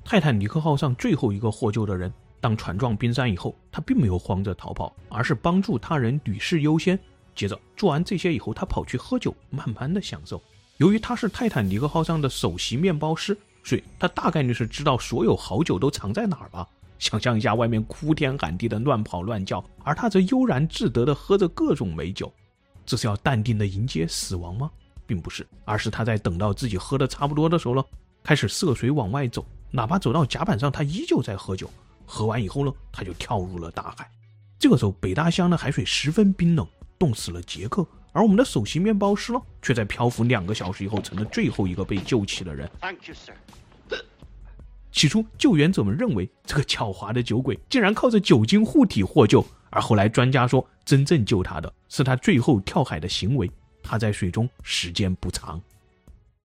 泰坦尼克号上最后一个获救的人，当船撞冰山以后，他并没有慌着逃跑，而是帮助他人屡试优先。接着做完这些以后，他跑去喝酒，慢慢的享受。由于他是泰坦尼克号上的首席面包师，所以他大概率是知道所有好酒都藏在哪儿吧。想象一下，外面哭天喊地的乱跑乱叫，而他则悠然自得的喝着各种美酒。这是要淡定的迎接死亡吗？并不是，而是他在等到自己喝得差不多的时候了，开始涉水往外走，哪怕走到甲板上，他依旧在喝酒。喝完以后呢，他就跳入了大海。这个时候北大西洋的海水十分冰冷，冻死了杰克，而我们的首席面包师呢，却在漂浮2个小时以后成了最后一个被救起的人。 Thank you, sir. 起初救援者们认为这个狡猾的酒鬼竟然靠着酒精护体获救，而后来专家说真正救他的是他最后跳海的行为，他在水中时间不长。